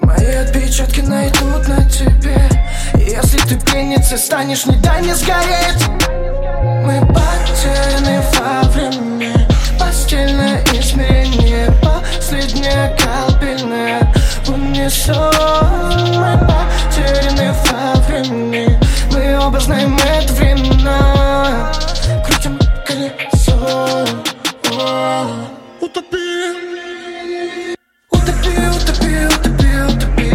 Мои отпечатки найдут на тебе. И если ты пленницей станешь, не дай мне сгореть. Мы потеряны во времени. Постельное измерение, последнее колыбельное в унисон. Мы потеряны во времени. Мы оба знаем это временно. Крутим колесо. Утопи. Утопи, утопи, утопи, утопи.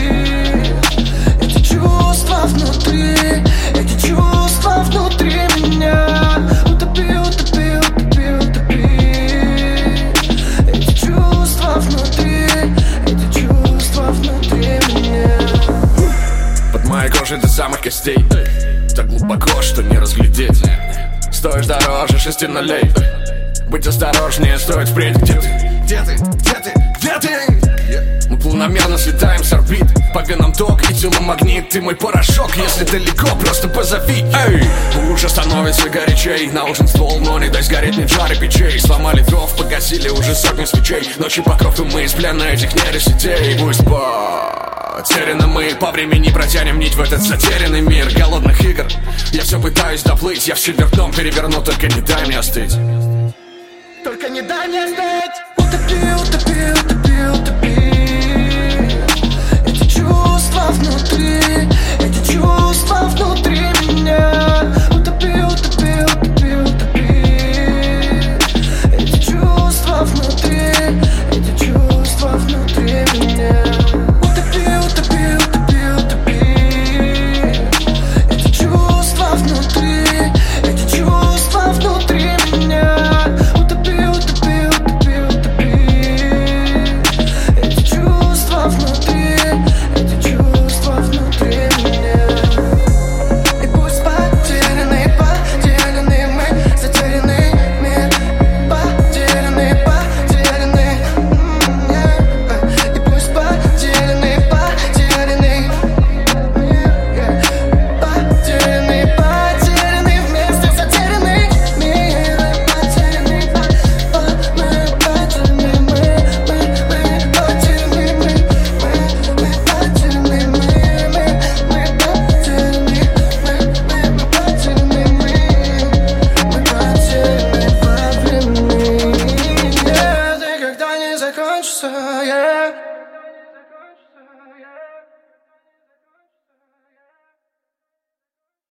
Эти чувства внутри, эти чувства внутри меня. Утопи, утопи, утопи, утопи. Эти чувства внутри, эти чувства внутри меня. Под моей кожей до самых костей, так глубоко, что не разглядеть. Стоишь дороже 6 нулей. Быть осторожнее стоит впредь. Где ты? Где ты? Где ты? Где ты? Мы планомерно слетаем с орбит. По венам ток и телу магнит. Ты мой порошок, если далеко, просто позови. Эй! Уже становится горячей. На ужин ствол, но не дай сгореть мне в жаре печей. Сломали дров, погасили уже сотни свечей. Ночи покров, и мы из плена этих нейросетей. Пусть потеряны мы, по времени протянем нить в этот затерянный мир голодных игр. Я все пытаюсь доплыть, я все вверх дном переверну, только не дай мне остыть. Только не дай мне остыть. Утопи, утопи, утопи, утопи.